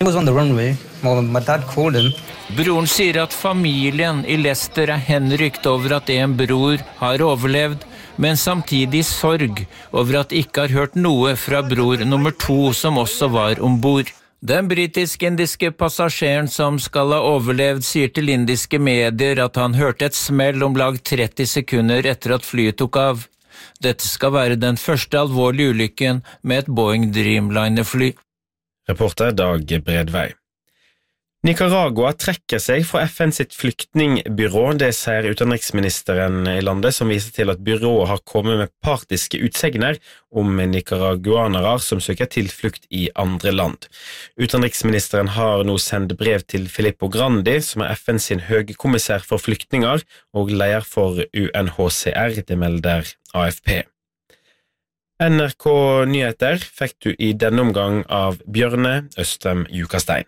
He was on the runway. Well, my dad called him. Broren sier at familien I Leicester henrykt over at en bror har overlevd, men samtidig sorg over at ikke har hørt noe fra bror nummer 2 som også var ombord. Den britisk-indiske passasjeren som skal ha overlevd sier til indiske medier at han hørte et smell om lag 30 sekunder etter at flyet tok av. Dette skal være den første alvorlige ulykken med et Boeing Dreamliner-fly. Reporter Dag Bredvei. Nicaragua trekker seg fra FN sitt flyktningbyrå, det sier utenriksministeren I landet, som viser til at byrået har kommet med partiske utsegner om nicaraguanere som søker tilflukt I andre land. Utenriksministeren har nå sendt brev til Filippo Grandi, som FN sin høykommissær for flyktninger og leder for UNHCR, det melder AFP. NRK Nyheter fikk du I denne omgang av Bjørne Østrem Jukastein.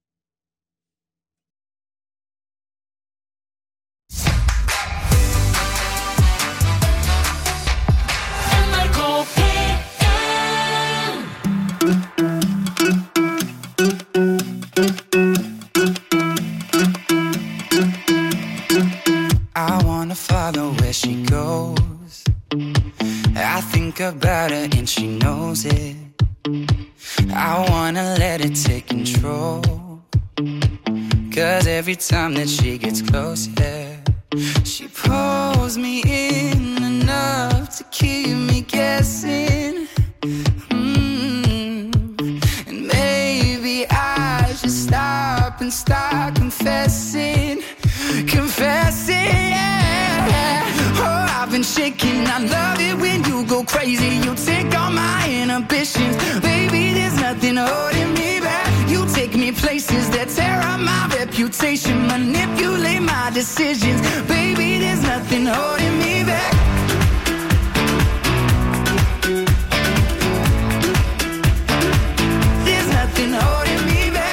Follow where she goes. I think about her and she knows it. I wanna let it take control. 'Cause every time that she gets close, yeah, she pulls me in enough to keep me guessing. And maybe I should stop and start confessing. Yeah. Oh, I've been shaking. I love it when you go crazy. You take all my inhibitions. Baby, there's nothing holding me back. You take me places that tear up my reputation. Manipulate my decisions. Baby, there's nothing holding me back. There's nothing holding me back.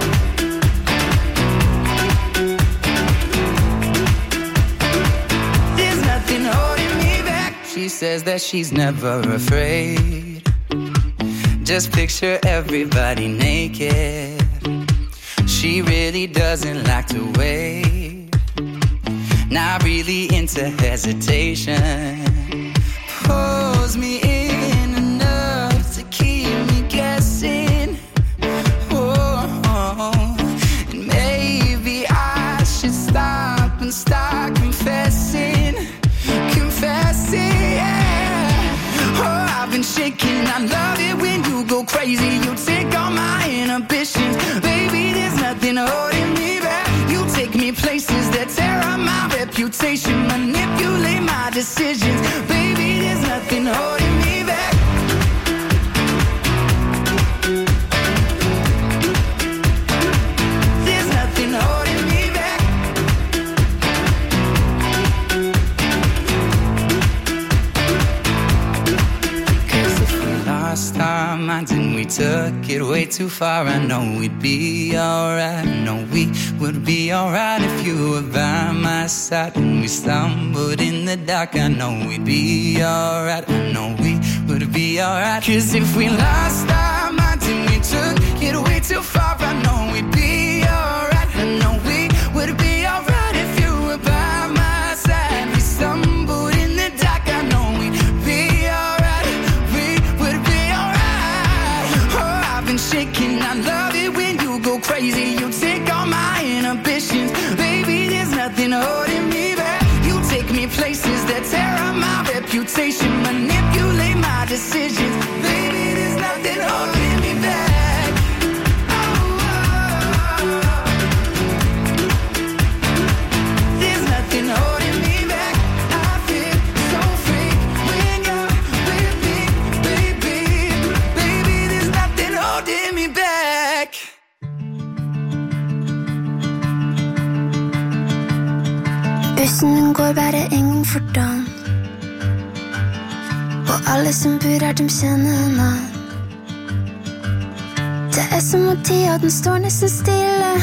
She says that she's never afraid. Just picture everybody naked. She really doesn't like to wait. Not really into hesitation. Pulls me in enough to keep me guessing. Oh, and maybe I should stop and start confessing. Oh, I've been shaking. I love it when you go crazy. You take all my inhibitions. Baby, there's nothing holding me back. You take me places that tear up my reputation. Manipulate my decisions. Baby, there's nothing holding me back. There's nothing holding me back. Last time I didn't, we took it way too far. I know we'd be alright. I know we would be alright if you were by my side. When we stumbled in the dark, I know we'd be alright. I know we would be alright. 'Cause if we lost our minds and we took it way too far, I know we'd be alright. I know we would be alright if you were by my side. We stumbled in the dark, I know we'd be alright. Shaking, I love it when you go crazy. You take all my inhibitions. Baby, there's nothing holding me back. You take me places that tear up my reputation. Manipulate my decisions. Baby, there's nothing holding me back. There's nothing holding me back. I feel so free when you're with me, baby. Baby, there's nothing holding me back. Bussen går bare en gang for dagen. Og alle som bor her, de kjenner navn. Det som at tida, den står nesten stille.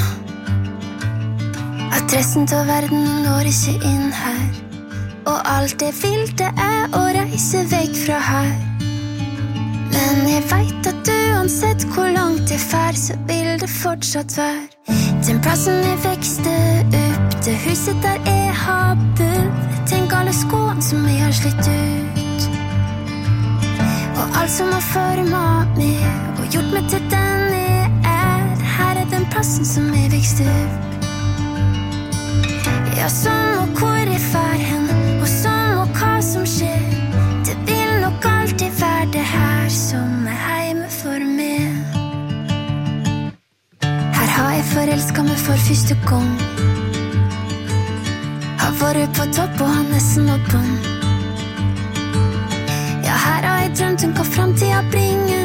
Adressen til verden når ikke inn her. Og alt det vil det å reise vekk fra her. Men jeg vet at uansett hvor langt jeg fer, så vil det fortsatt være den plassen jeg vekste opp, det huset der jeg har bodd. Tenk alle skoene som jeg har slitt ut, og alt som har formet meg og gjort meg til den jeg er. Her den plassen som jeg vekste opp. Ja, sånn og hvor jeg fer hen, og sånn og hva som skjer, det vil nok alltid være det her som hjemme for meg. Her har jeg forelsket meg for første gang, har vært på topp og har nesten nådd bånd. Ja, her har jeg drømt om hva fremtiden bringer,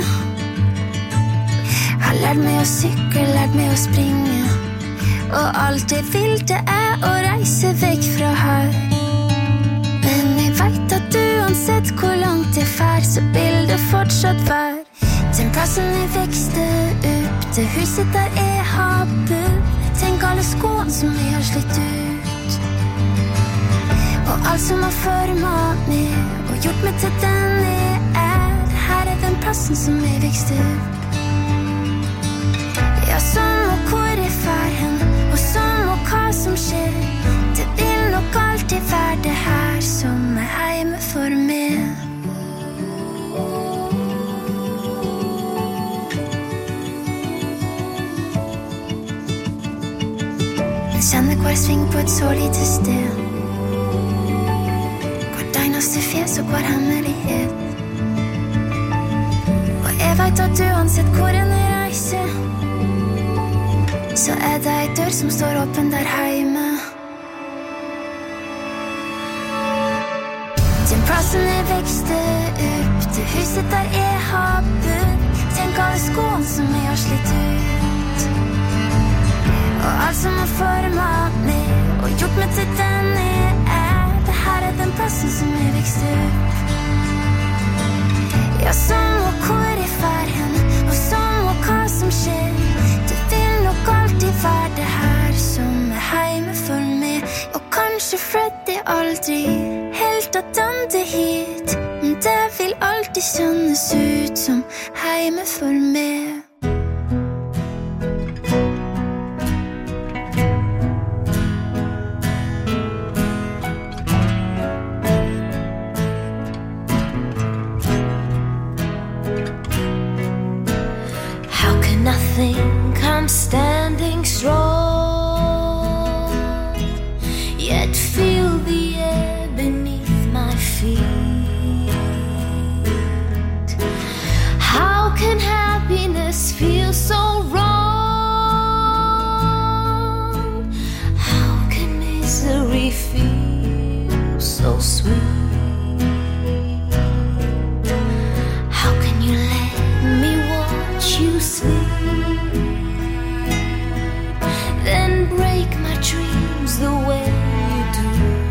har lært meg å sykle, lært meg å springe, og alt jeg vil det å reise vekk fra her. Men jeg vet at uansett hvor langt jeg fer, så vil det fortsatt være den plassen jeg vekste opp, det huset der jeg har bodd. Tenk alle skoene som jeg har slitt ut, og alt som har formet meg og gjort meg til den jeg er. Her den plassen som jeg vekste opp. Ja, sånn og hvor jeg fer hen, og sånn og hva som skjer, det vil nok alltid være det her som hjemme for meg. Jeg kjenner hver sving på et så lite sted, hvert eneste fjes og hver hemmelighet. Og jeg vet at uansett hvor jeg reiser, så det en dør som står åpen der hjemme. Den plassen jeg vekste opp, det huset der jeg har bodd. Tenk alle skoene som jeg har slitt ut, og alt som har formet meg og gjort meg til den jeg er. Det her den plassen som jeg vekste opp. Ja, sånn og hvor jeg fer hen, og sånn og hva som skjer, det vil nok alltid være det her som hjemme for meg. Og kanskje Freddy aldri helt har dømt det hit, men det vil alltid kjennes ut som hjemme for meg. I'm standing strong, yet feel the air beneath my feet. How can happiness feel so wrong? How can misery feel so sweet? How can you let me watch you sleep, then break my dreams the way you do?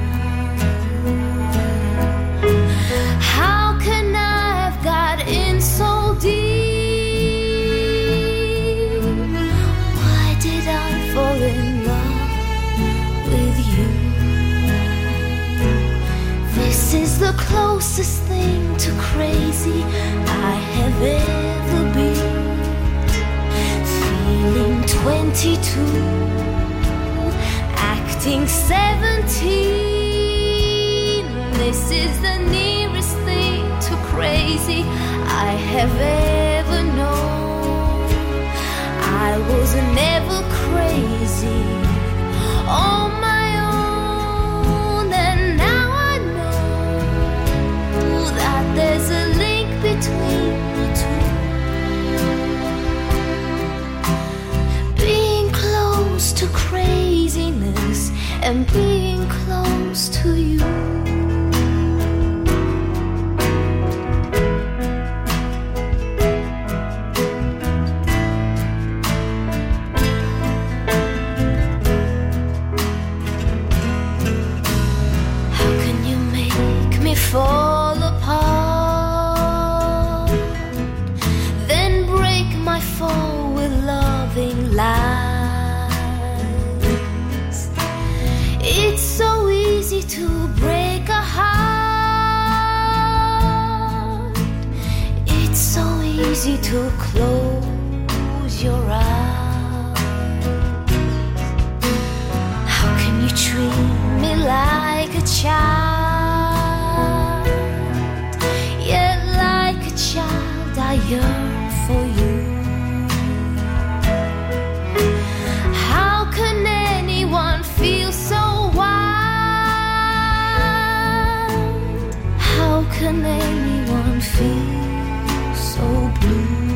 How can I have got in so deep? Why did I fall in love with you? This is the closest thing to crazy I have ever been. Feeling 22, acting 17. This is the nearest thing to crazy I have ever known. I was never crazy on my own, and now I know that there's a link between the two. To craziness and being close to you. How can you make me fall apart, then break my fall with loving lies? It's for you. How can anyone feel so wild? How can anyone feel so blue?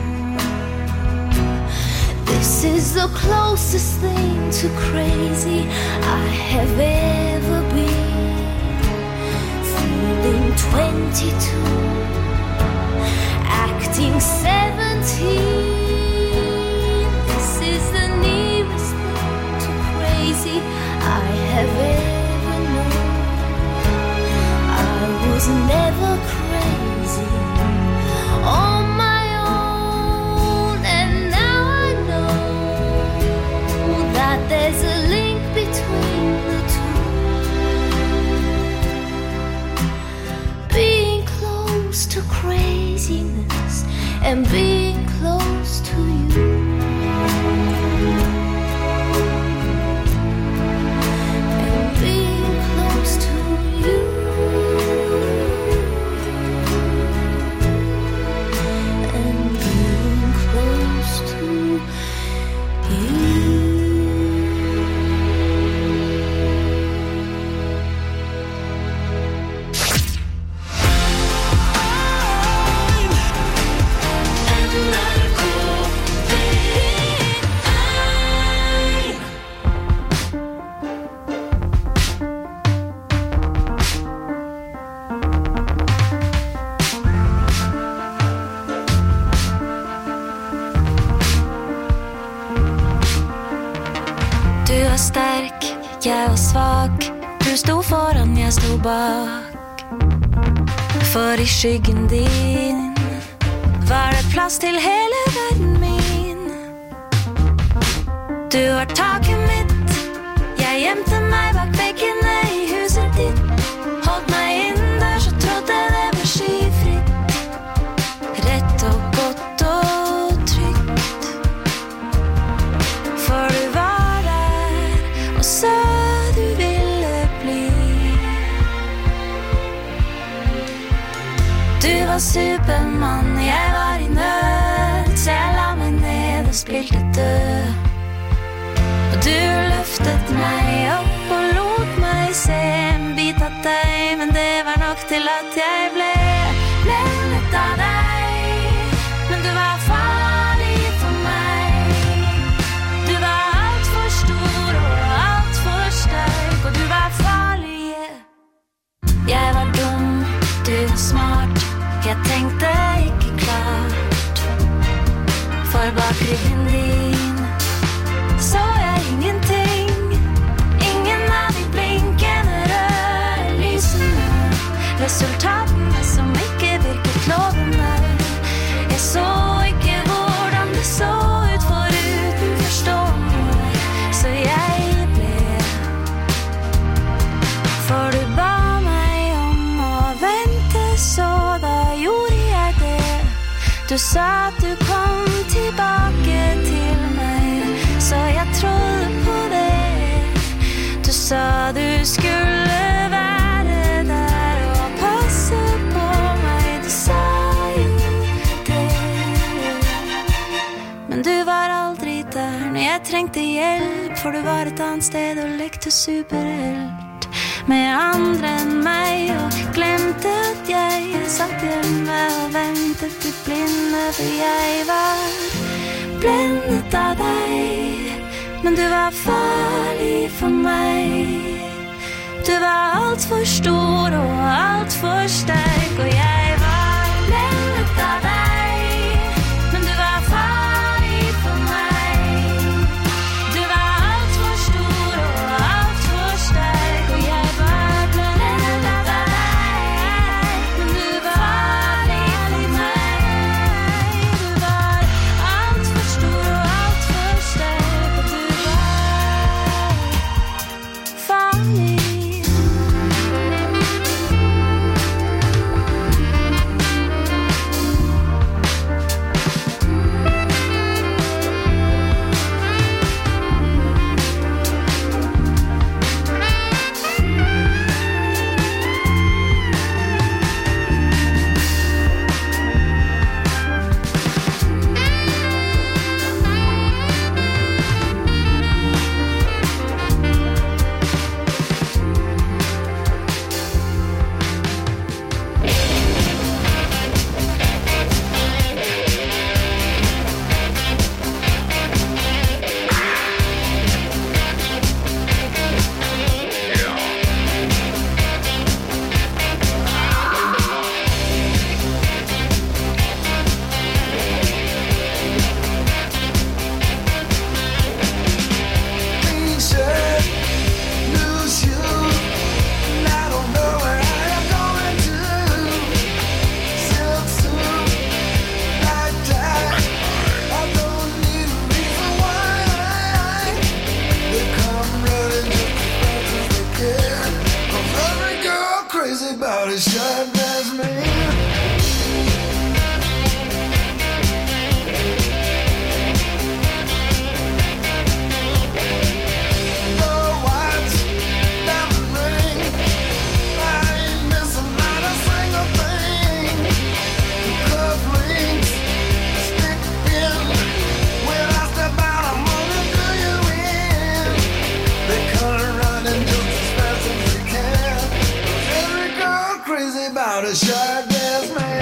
This is the closest thing to crazy I have ever been. Feeling 22, acting 17. This is the nearest thing to crazy I have ever known. I was never crazy on my own, and now I know that there's a link between the two. Being close to craziness and being close to you. And being close to you. And being close to you. Du var sterk, jeg var svak. Du sto foran, jeg sto bak. For i skyggen din var det plass til hele verden min. Du var taket mitt, jeg gjemte meg bak veggene i huset ditt. Holdt meg inn der, så trodde det var skyfritt. Rett og godt og trygt. For du var der og sa du ville bli. Du var Superman, jeg var i nød, så jeg la meg ned og spilte død. Og du løftet meg opp og lot meg se en bit av deg, men det var nok til at jeg ble blendet av deg. Men du var farlig for meg. Du var alt for stor og alt for sterk, og du var farlig. Jeg var dum, du var smart, jeg tenkte ikke klart. For bak ryggen din så jeg ingenting. Ingen av de blinkende røde lysene, resultatene som ikke virket lovende. Jeg så ikke hvordan det så ut foruten forstående, så jeg ble. For du ba meg om å vente, så da gjorde jeg det. Du sa at du kom tilbake til meg, så jeg trodde på det. Du sa du skulle være der og passe på meg. Du sa jo det. Men du var aldri der når jeg trengte hjelp, for du var et annet sted og lekte superhelt med andre enn meg, og glemte at jeg satt hjemme og ventet i blinde, for jeg var blendet av deg. Men du var farlig for meg. Du var alt for stor og alt for sterk, og jeg var blendet av deg. Men du var farlig for meg. Du var alt for stor og alt for sterk, og jeg var blendet av deg. Men du var farlig for meg. Du var alt for stor og alt for sterk, og du var farlig. a shirtless man. About a shirtless man.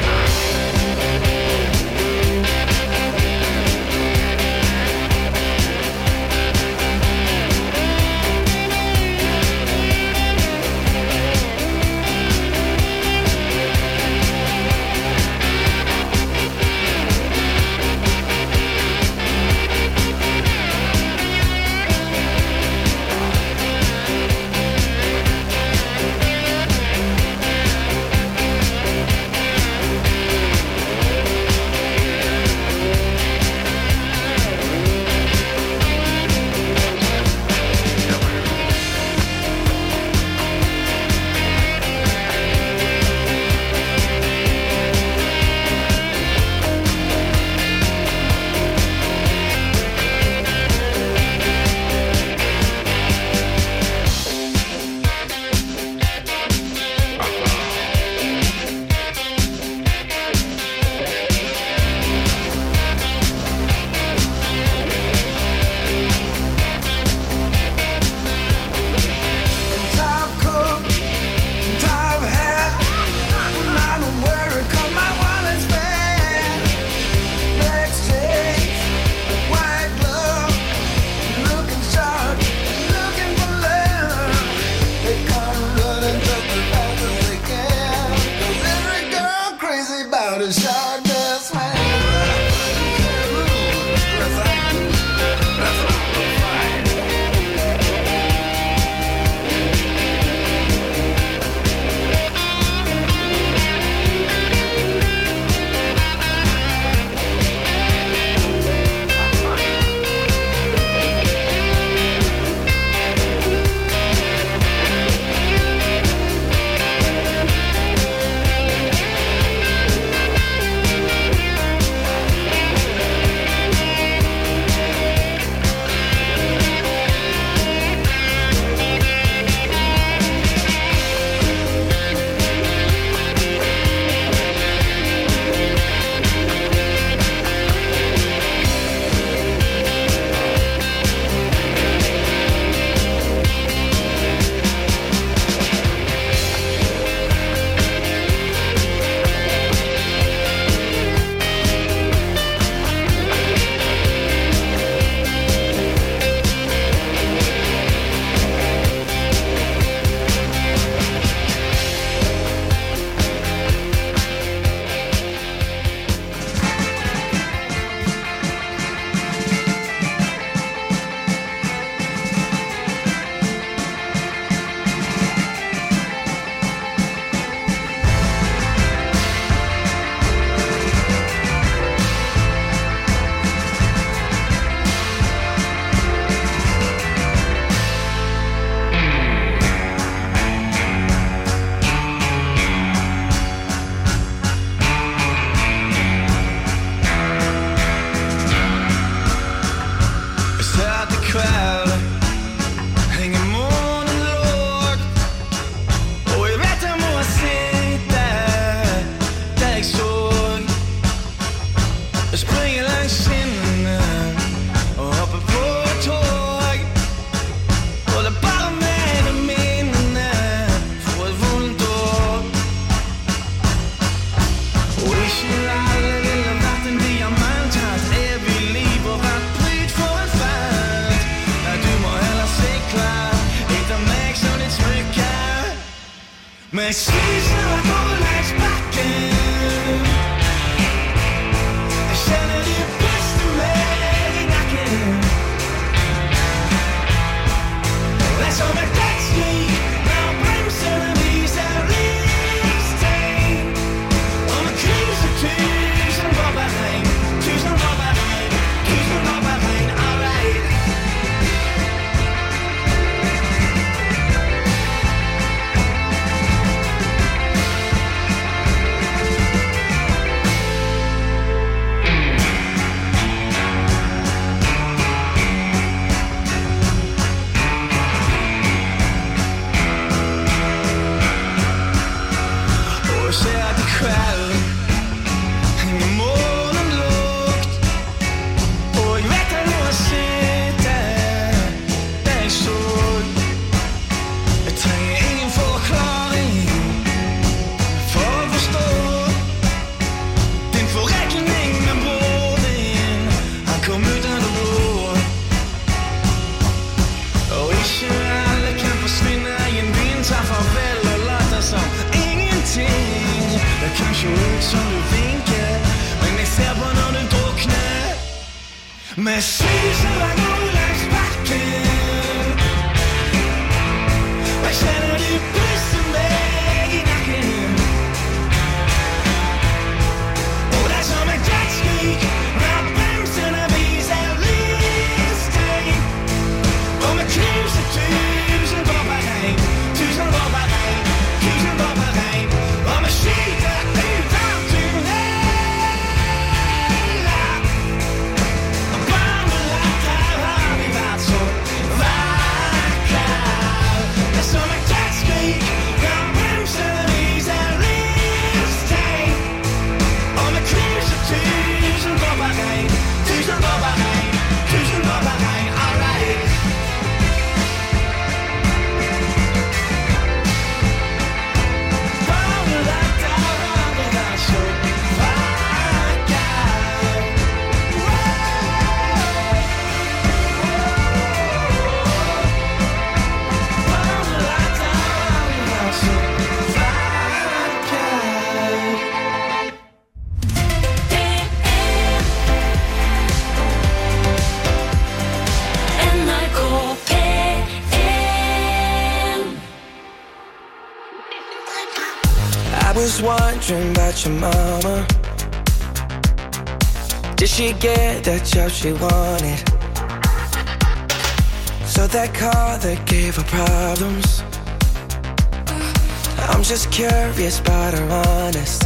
Med skisene på langs bakken Jeg kjenner de beste meg i nakken Det er som et dødslig når bremsene viser livstegn Og med knuser tusen bobberregn Tusen bobberregn, all right Med syser og gå langs bakken Og jeg kender det bryste meg I nakken Og det som jetski Når bremsene viser livstegn Og med tusen dråper regn Tusen dråper regn Og med skyter ut av tunneler Og barnelatter har vi vært så vakker Det som jetskrik Når bremsene viser livstegn Og med tusen dråper regn Tusen dråper regn All right Barnelatter har vi vært så vakker Barnelatter har vi vært så vakker NRK P1 I was wondering about your mama. Did she get that job she wanted? So that car that gave her problems. I'm just curious about her honest.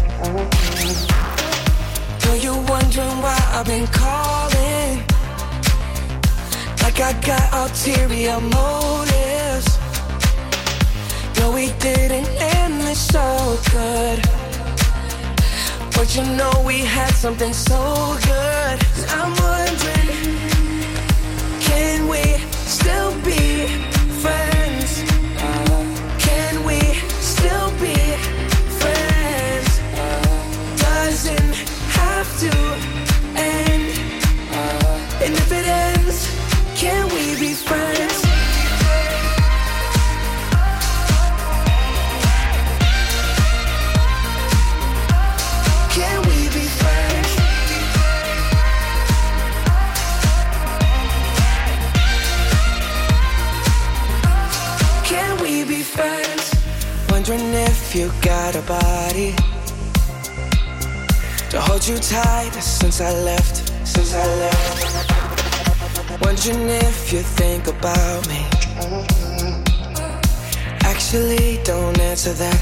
Know you wondering why I've been calling Like I got ulterior motives No, we didn't end this so good But you know we had something so good I'm wondering Can we still be friends? Can we still be friends? Doesn't have to end And if it ends Can we be friends? Can we be friends? Can we be friends? Wondering if you got a body To hold you tight since I left Wondering if you think about me Actually, don't answer that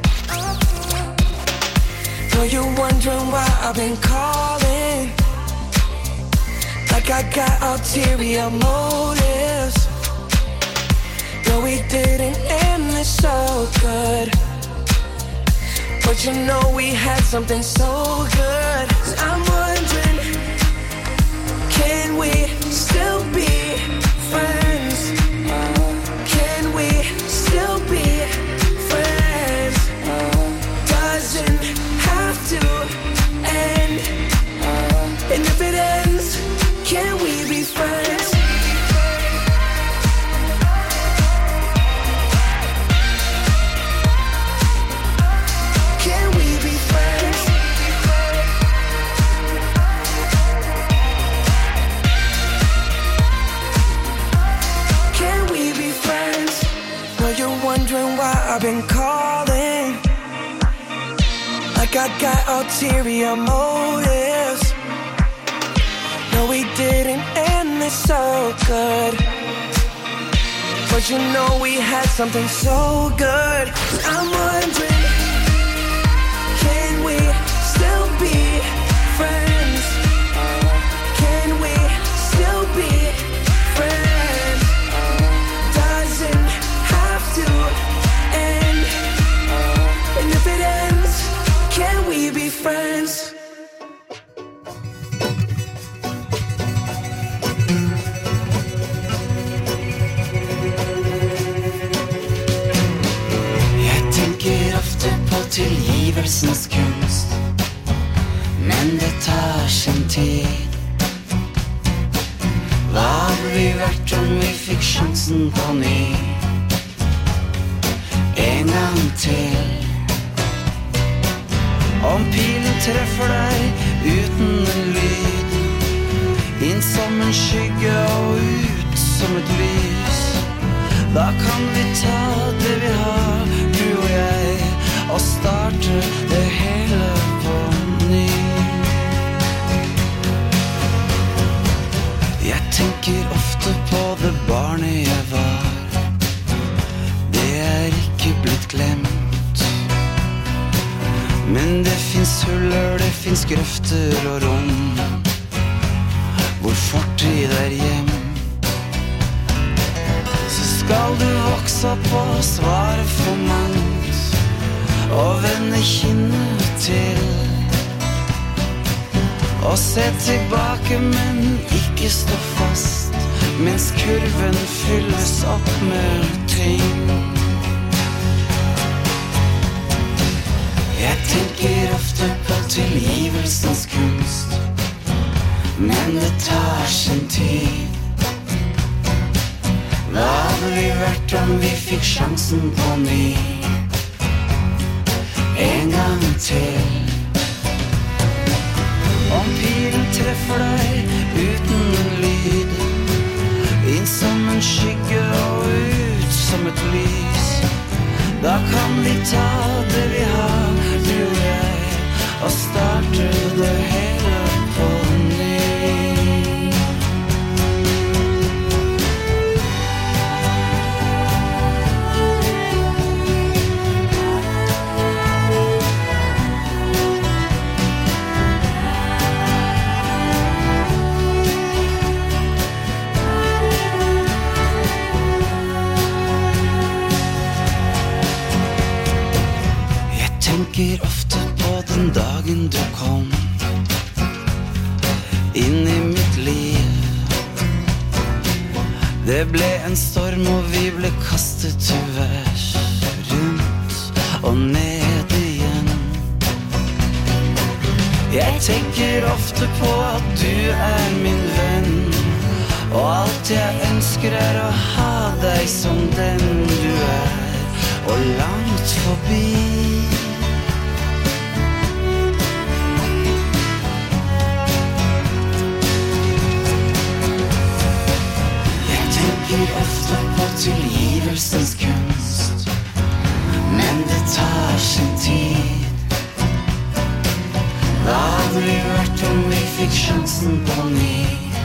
Know you're wondering why I've been calling Like I got ulterior motives No, we didn't end this so good But you know we had something so good I'm wondering Can we still be friends? Can we still be friends? Doesn't have to end And if it ends Can we be friends? Can we be friends? Can we be friends? Know you're wondering why I've been calling Like I got ulterior motives No, we didn't end this so good But you know we had something so good I'm wondering Can we still be friends? Can we still be friends? Doesn't have to end And if it ends Can we be friends? Jeg tenker ofte på tilgivelsens kunst Men det tar sin tid Hva hadde vi vært om vi fikk sjansen på ny En gang til Om pilen treffer deg uten en lyd inn som en skygge og ut som et lys. Da kan vi ta det vi har, du og jeg, og starte det hele på ny. Jeg tenker ofte på det barnet jeg var. Det ikke blitt glemt. Men det finns huller, det finns grøfter og rom hvor fortid gjemt. Så skal du vokse opp og svare for mangt og vende kinnet til og se tilbake, men ikke stå fast mens kurven fylles opp med ting. Jeg tenker ofte på tilgivelsens kunst, men det tar sin tid. Hva hadde vi vært om vi fikk sjansen på ny? En gang til. Om pilen treffer deg uten en lyd, inn som en skygge og ut som et lys, da kan vi ta det vi har, du og jeg, og starte det hele på ny. Tenker ofte på den dagen du kom inn i mitt liv. Det ble en storm og vi ble kastet til værs, rundt og ned igjen. Jeg tenker ofte på at du min venn, og alt jeg ønsker å ha deg som den du og langt forbi. Ofte på tilgivelsens kunst, men det tar sin tid. Hva hadde vi vært om vi fikk sjansen på ny?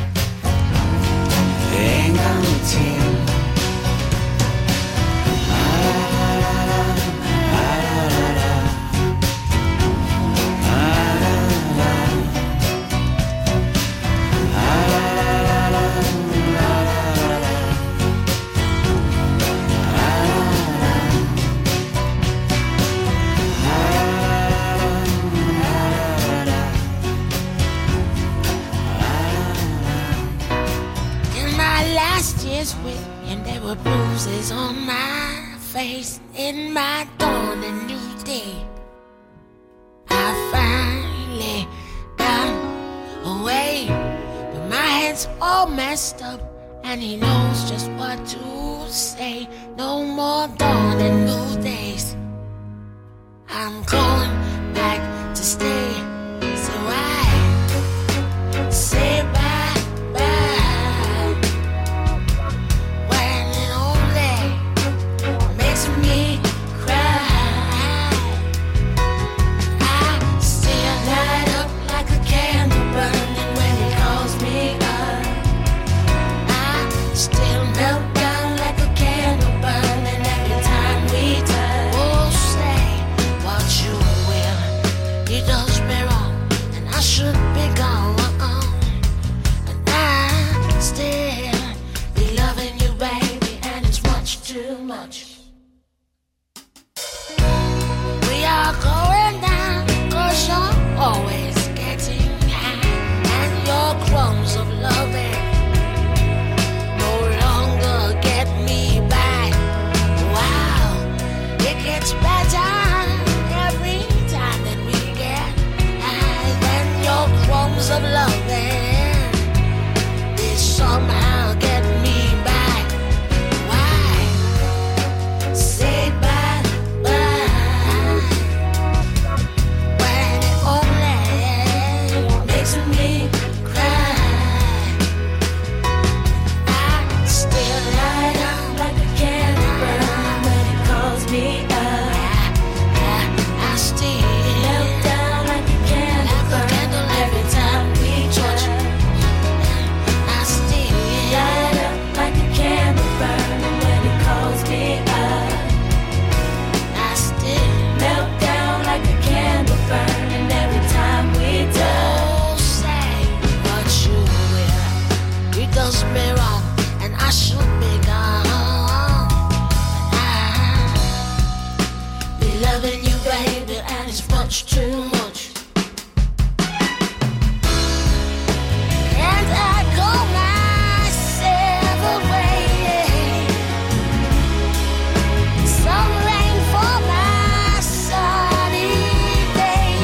En gang til. And there were bruises on my face. In my dawn a new day, I finally got away, but my head's all messed up and he knows just what to say. No more dawn and new days. I'm going back to stay, so I say bye. Does does me wrong, and I should be gone. I be loving you, baby, and it's much too much. And I go my several ways. Some rain for my sunny day.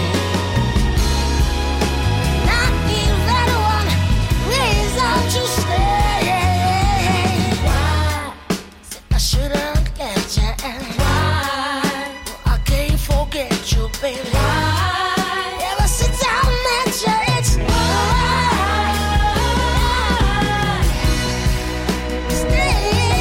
Not even one reason to stay. Why? I shouldn't get you. Why? I can't forget you, baby. Why? Ever since I met you, it's why. Stay.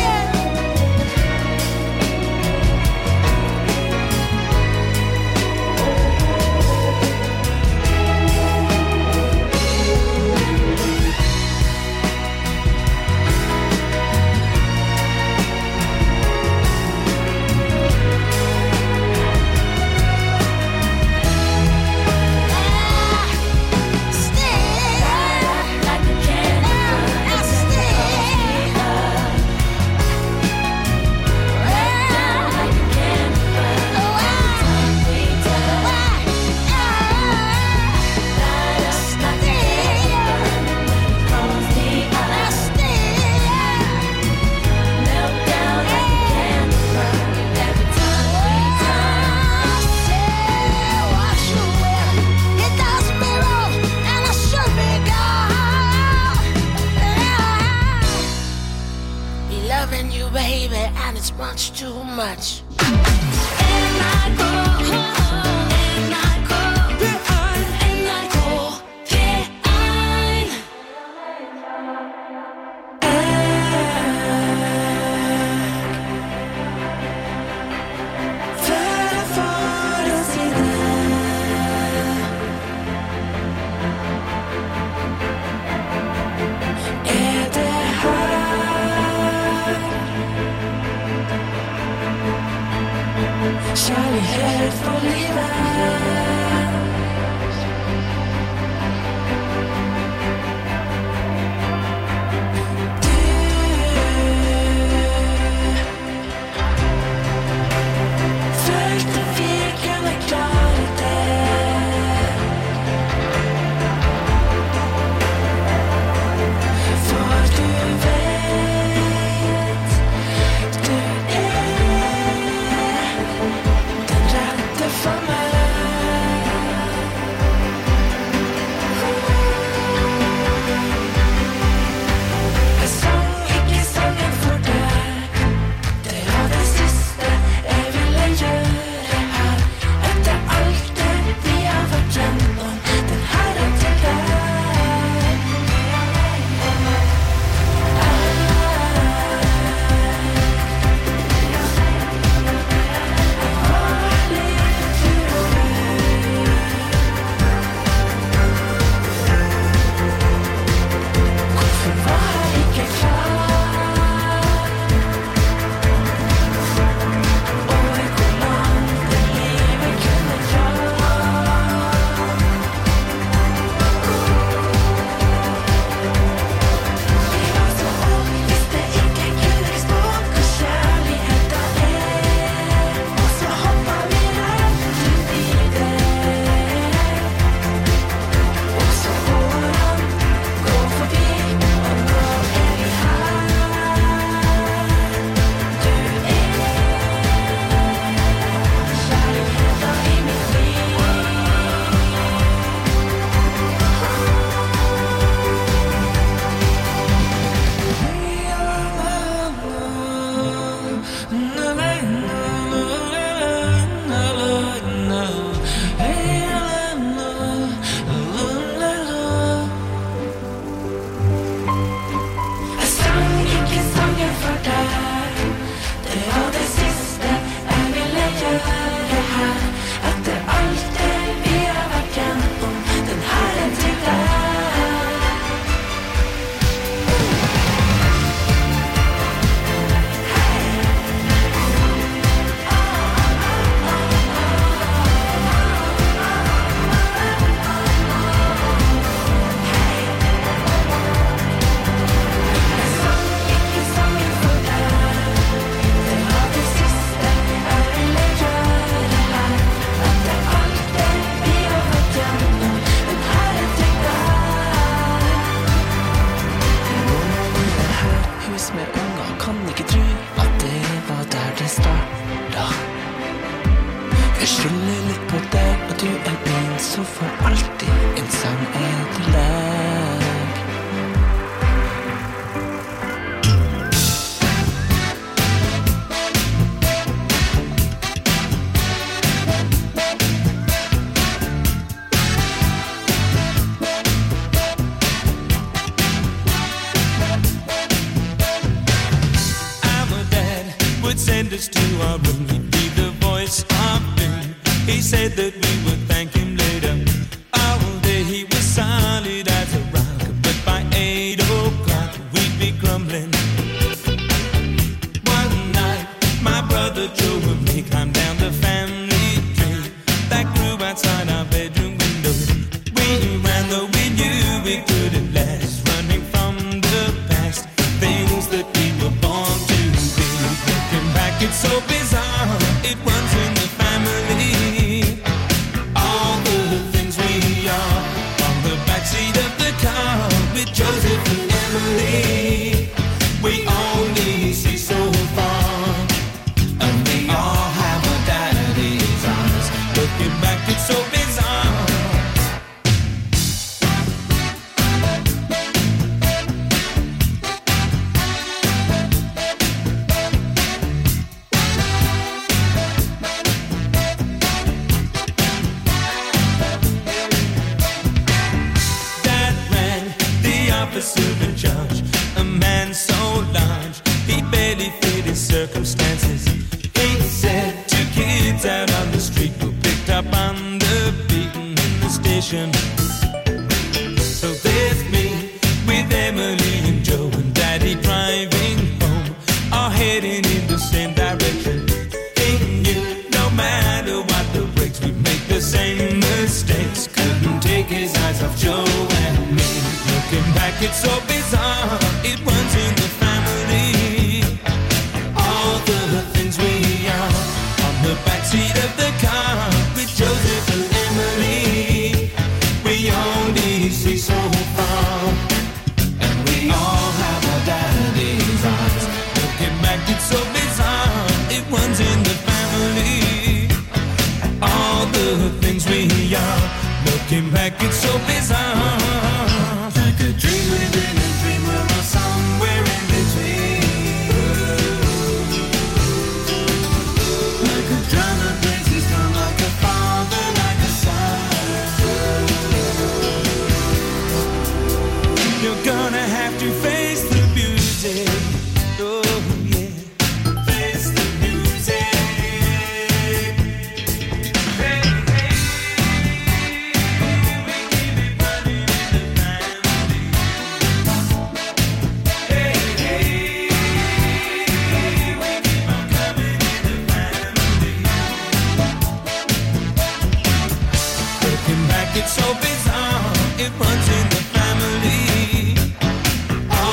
Loving you, baby, and it's much too much. Kärlighet för livet. Följde vägen och klarade det. För du vet, du är den rätte för mig. send us to our room. He'd be the voice of doom. He said that we would thank him later. All day he was solid as a rock, but by 8 o'clock we'd be grumbling. One night my brother Joe and me climbed down the family tree that grew outside our bedroom window. We ran though we knew we couldn't last, running from the past, things that we were born to be. Looking back, it's so bizarre, it runs in the family. All the things we are on the backseat of the car with Joseph and Emily. We only see so far, and we all have a daddy's eyes. Looking back, it's so bizarre. Dad ran the officer in charge, a man so large he barely fit his circumstances. He said 2 kids out on the street were picked up on the beaten in the station. So there's me with Emily and Joe and Daddy driving home, all heading in the same direction. He knew no matter what the brakes, we'd make the same mistakes. Couldn't take his eyes off Joe and me. Looking back, it's so bizarre, it runs in the family. All the things we are on the backseat of the car with Joseph and Emily. We only see so far, and we all have our daddy's eyes. Looking back, it's so bizarre, it runs in the family. All the things we are, looking back, it's so bizarre. Like a dream within a dream, we're all somewhere in between. Like a drum that plays his drum, like a father, like a son. You're gonna have to face the music. Oh yeah, face the music. Hey, hey, we keep it running in the family. Hey, hey, we keep on coming in the family. Looking back, it's so bizarre, it runs in the family.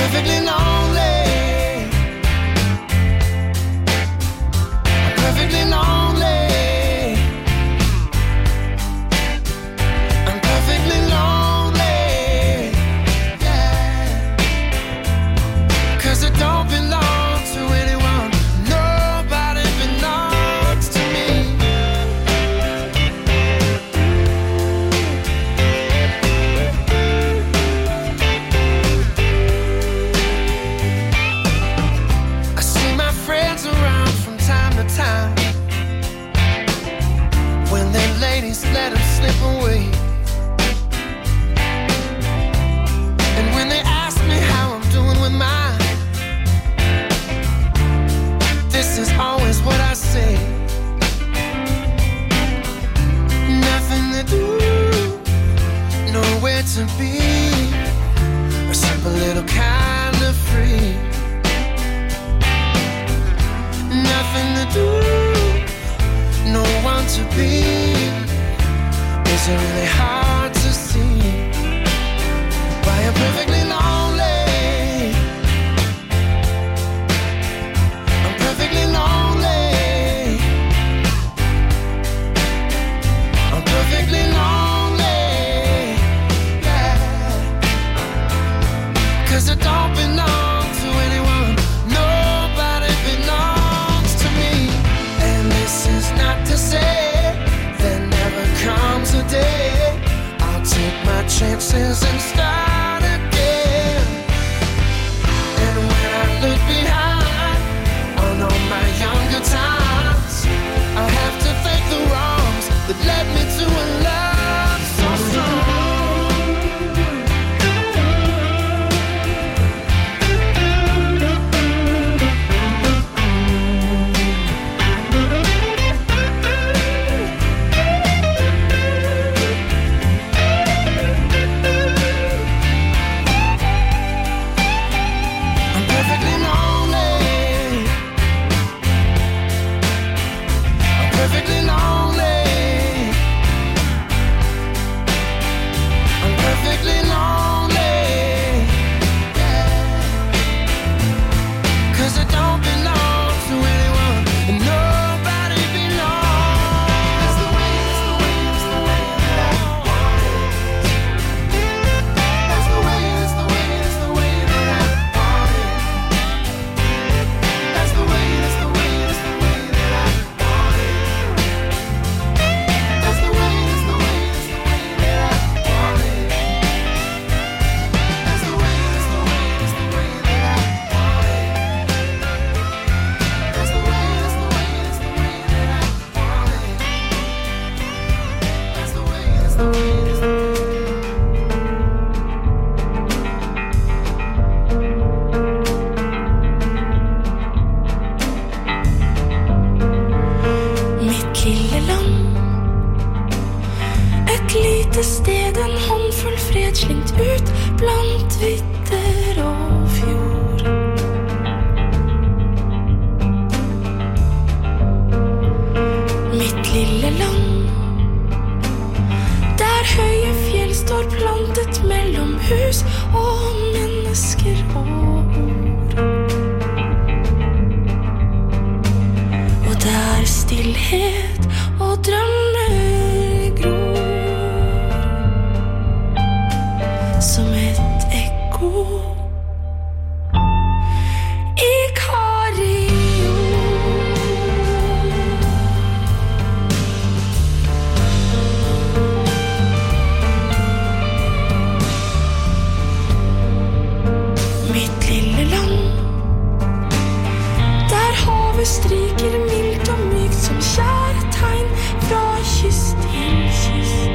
perfectly lonely. I'm perfectly lonely. I'm perfectly lonely. Yeah. 'Cause I don't belong to anyone. Nobody belongs to me. I see my friends around from time to time. When their ladies let them slip away. And when they ask me how I'm doing with mine, this is always what I say. Nothing to do, nowhere to be. A simple little kind of free. Nothing to do, no one to be. Is it really hard to see why I'm perfectly lonely? I'm perfectly lonely. I'm perfectly lonely. Yeah. 'Cause I don't belong to anyone. Nobody belongs to me. And this is not to say there never comes a day I'll take my chances and start again. And when I look behind on all my younger times, I have to thank the wrongs that led me to a love so strong. I'm perfectly lonely. I'm perfectly lonely. I'm perfectly lonely. Yeah. 'Cause I don't belong to anyone, and nobody belongs. That's the way, that's the way, that's the way that I want it. That's the way, that's the way, that's the way that I want it. That's the way, that's the way, that's the way that I want it. That's the way, that's the way, that's the way that I want it. That's the way, that's the way, that's the way that I want it. That's the way, that's the way, that's the way that I want it. That's the way, that's the way, that's the way. Mitt lille land, et lite sted, en håndfull fred slengt ut blant vidder og fjord. Mitt lille land, der høye fjell står plantet mellom hus og mennesker og ord. Og der stillhet og drømmer gror som et ekko i Kario. Mitt lille land, der havet stryker mildt og mykt som kjærtegn fra kyst til kyst.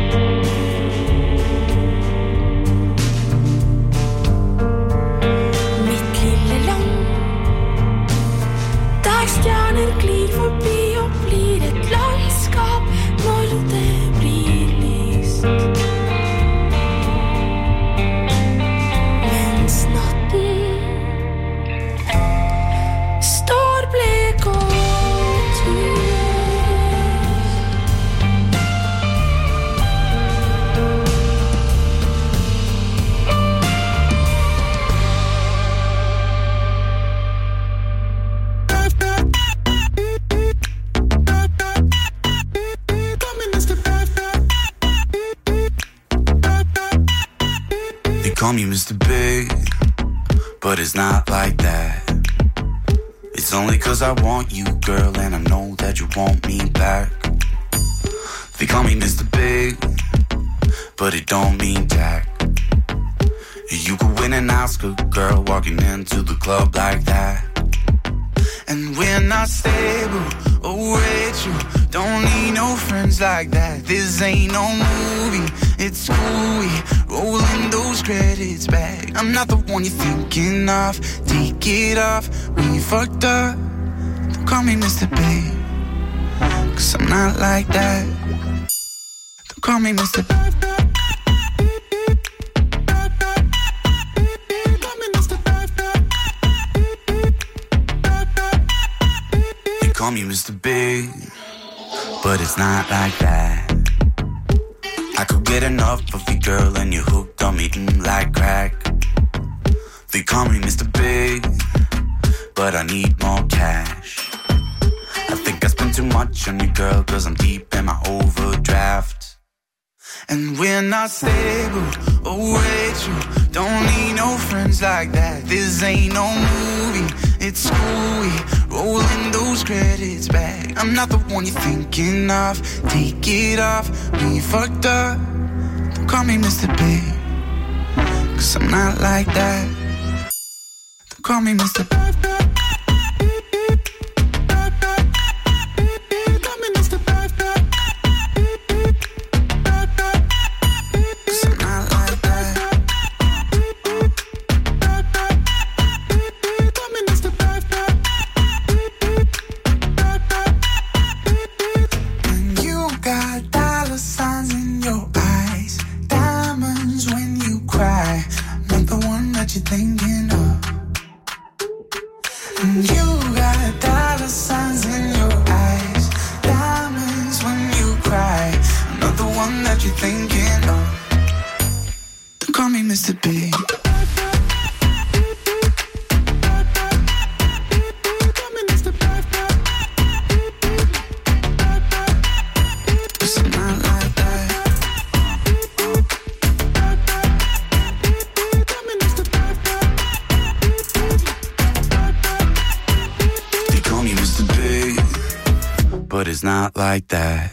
Mitt lille land, der stjerner glir forbi og blir et landskap når det blir lyst. Mens natten står blek og tur. call me Mr. Big, but it's not like that. It's only 'cause I want you, girl, and I know that you want me back. They call me Mr. Big, but it don't mean jack. You could win an Oscar, girl, walking into the club like that. And we're not stable, oh Rachel, don't need no friends like that. This ain't no movie, it's cool, we rolling those credits back. I'm not the one you're thinking of, take it off, we fucked up. Don't call me Mr. Big, 'cause I'm not like that. Don't call me Mr. Big. Call me Mr. Big, but it's not like that. I could get enough of you, girl, and you're hooked on me like crack. They call me Mr. Big, but I need more cash. I think I spend too much on you, girl, 'cause I'm deep in my overdraft. And we're not stable, oh Rachel, don't need no friends like that. This ain't no movie, it's cool, we rolling those credits back. I'm not the one you're thinking of, take it off, we fucked up. Don't call me Mr. Big, 'cause I'm not like that. Don't call me Mr. Big. You're thinking of, and you got dollar signs in your eyes, diamonds when you cry. I'm not the one that you're thinking of. Don't call me Mr. Big. But it's not like that.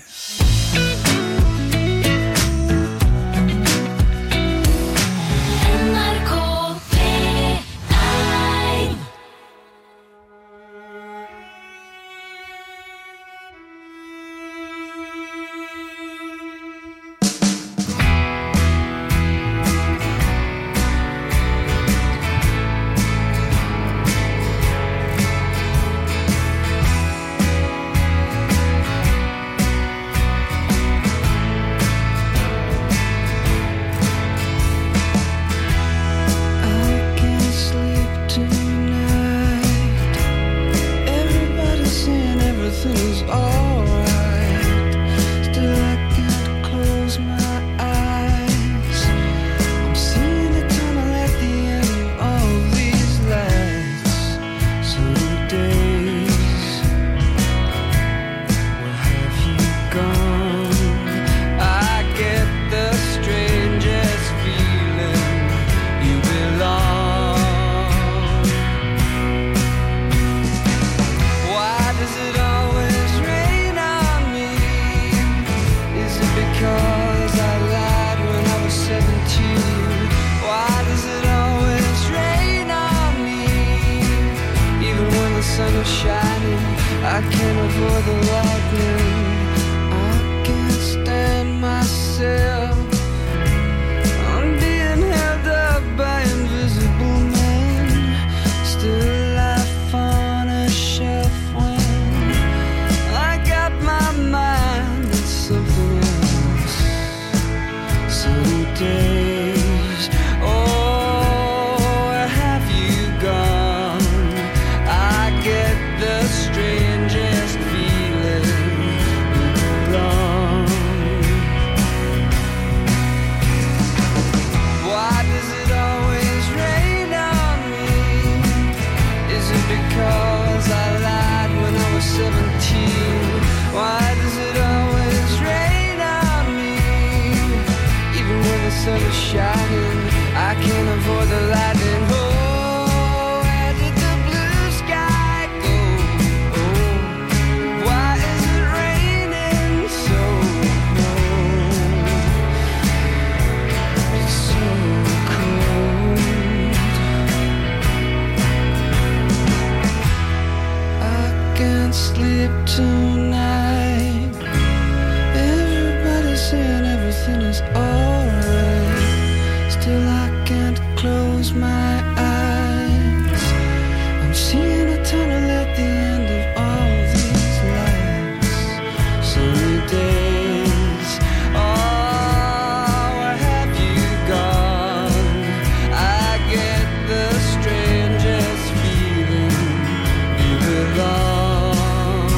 can't sleep tonight. Everybody's saying everything is alright. Still I can't close my eyes. I'm seeing a tunnel at the end of all these lights. Sunny days. Oh, where have you gone? I get the strangest feeling you belong.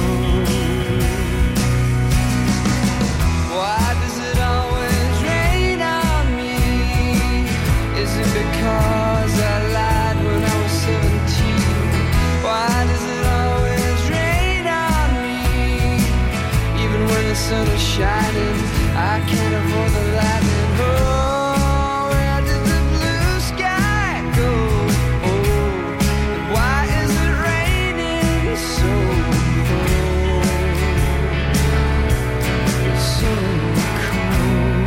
Why does it always rain on me? Is it because I lied when I was 17? Why does it always rain on me? Even when the sun is shining, I can't avoid the lightning. Oh, where did the blue sky go? Oh, and why is it raining so cold? So cold.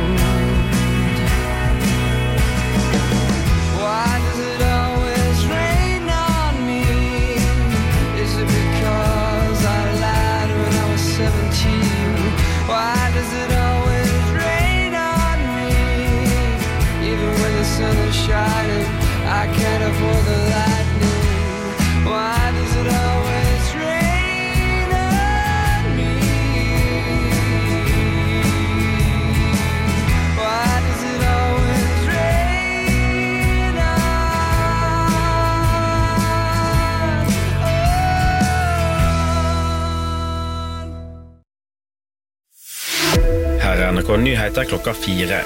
Why does it always rain on me? Is it because I lied when I was 17? Why does it always rain on me? Even when the sun is shining, I can't avoid the lightning. Why does it always rain on me? Why does it always rain on? Her NRK Nyheter klokka 4.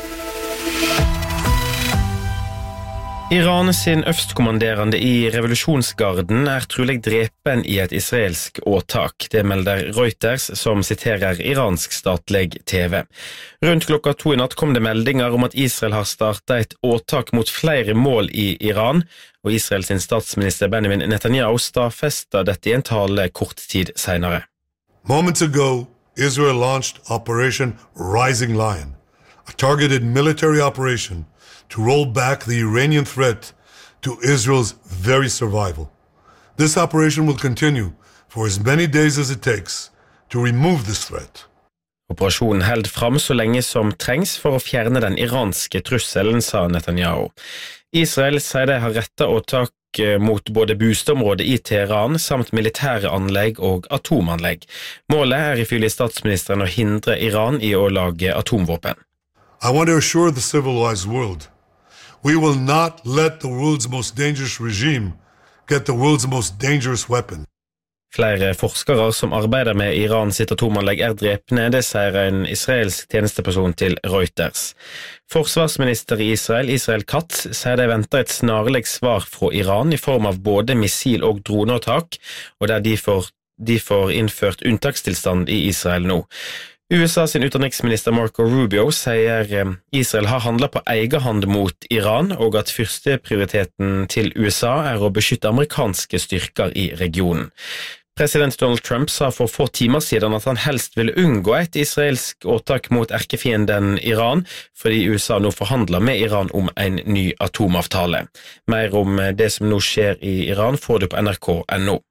Iran sin øverstkommanderende i revolusjonsgarden trolig drepen i et israelsk åtak. Det melder Reuters, som siterer iransk statlig TV. Rundt klokka 2 i natt kom det meldinger om at Israel har startet et åtak mot flere mål i Iran, og Israel sin statsminister Benjamin Netanyahu stadfestet dette i en tale kort tid senere. Moments ago, Israel launched Operation Rising Lion, a targeted military operation to roll back the Iranian threat to Israel's very survival. This operation will continue for as many days as it takes to remove this threat. Operasjonen held fram så lenge som trengs for å fjerne den iranske trusselen, sa Netanyahu. Israel sier de har rettet åtak mot både bostedområdet i Teheran samt militære anlegg og atomanlegg. Målet ifølge statsministeren å hindre Iran i å lage atomvåpen. I want to assure the civilized world, we will not let the world's most dangerous regime get the world's most dangerous weapon. Flere forskere som arbeider med Iran sitt atomanlegg drepne, det sier en israelsk tjenesteperson til Reuters. Forsvarsminister i Israel, Israel Katz, sier de venter et snarlig svar fra Iran i form av både missil- og droneåtak, og der de får innført unntakstilstand i Israel nå. USA sin utenriksminister Marco Rubio sier Israel har handlet på egen hand mot Iran, og at førsteprioriteten til USA å beskytte amerikanske styrker i regionen. President Donald Trump sa for få timer siden at han helst ville unngå et israelsk åtak mot erkefienden Iran, fordi USA nå forhandler med Iran om en ny atomavtale. Mer om det som nå skjer i Iran får du på nrk.no.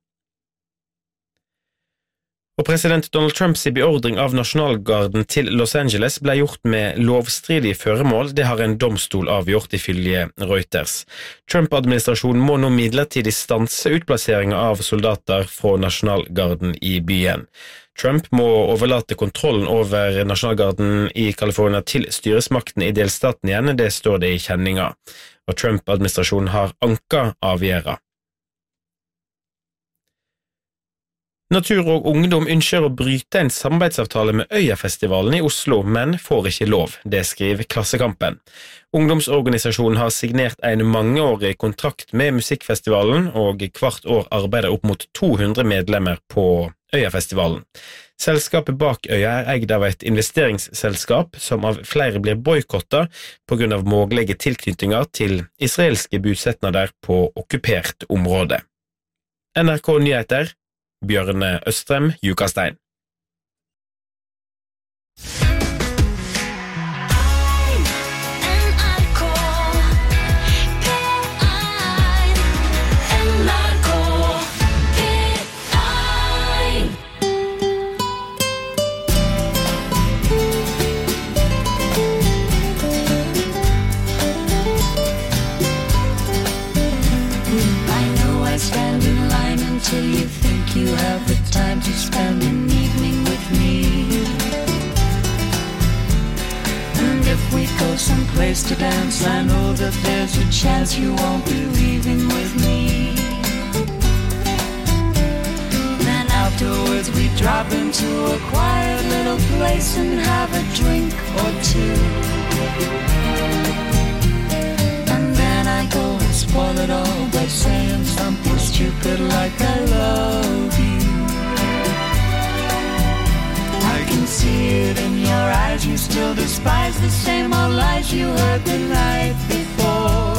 Og president Donald Trumps beordring av Nasjonalgarden til Los Angeles ble gjort med lovstridig føremål, det har en domstol avgjort ifølge Reuters. Trump-administrasjonen må nå midlertidig stanse utplasseringen av soldater fra Nasjonalgarden i byen. Trump må overlate kontrollen over Nasjonalgarden i California til styresmakten i delstaten igjen, det står det i kjenninga. Og Trump-administrasjonen har anket avgjøret. Natur og Ungdom ønsker å bryte en samarbeidsavtale med Øyafestivalen i Oslo, men får ikke lov, det skriver Klassekampen. Ungdomsorganisasjonen har signert en mangeårig kontrakt med musikkfestivalen, og hvert år arbeider opp mot 200 medlemmer på Øyafestivalen. Selskapet bak Øya eid av et investeringsselskap som av flere blir boykottet på grunn av mulige tilknytninger til israelske bosetnader på okkupert område. NRK Nyheter, Bjørne Østrem, Jukastein. I know I stand in line until you think you have the time to spend an evening with me. And if we go someplace to dance, I know that there's a chance you won't be leaving with me. Then afterwards we drop into a quiet little place and have a drink or two. And then I go and spoil it all by saying something stupid like I love you. I can see it in your eyes, you still despise the same old lies you heard the night before.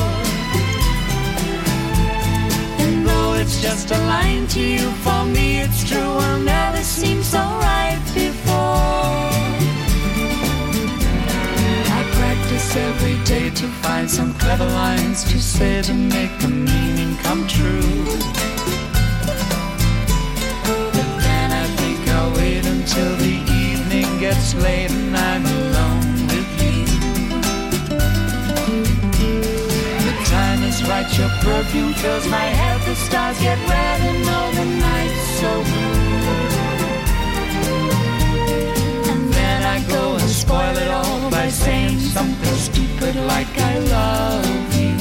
And though it's just a line to you, for me it's true, will never seem so right before. I practice every day to find some clever lines to say to make the meaning come true. But then I think I'll wait until the evening gets late and I'm alone with you. The time is right, your perfume fills my head, the stars get red and all the night's so blue. And then I go and spoil it all by saying something stupid like I love you.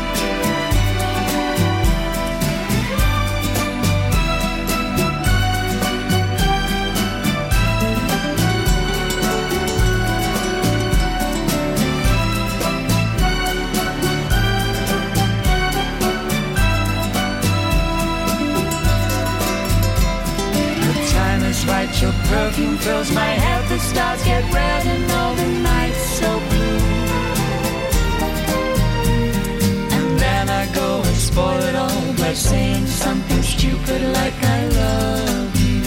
Right, your perfume fills my head, the stars get red and all the night's so blue. And then I go and spoil it all by saying something stupid like I love you.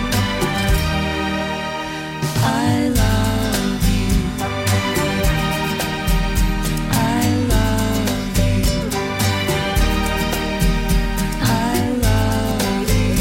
I love you. I love you. I love you.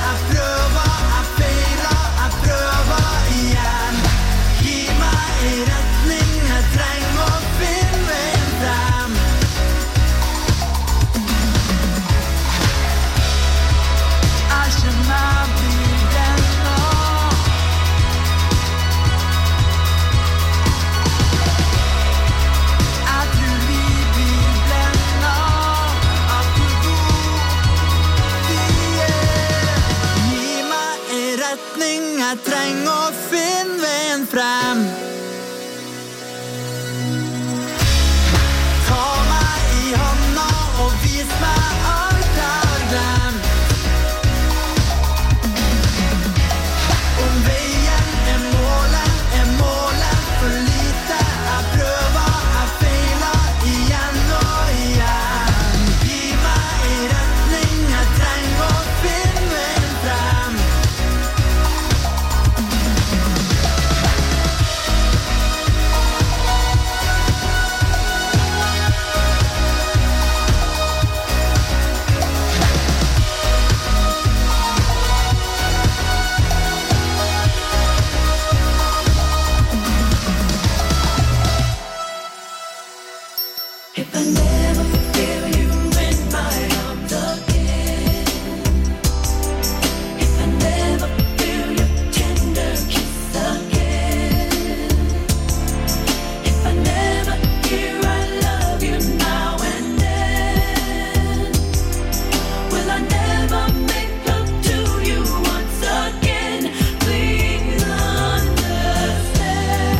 Made Jeg trenger å finne veien frem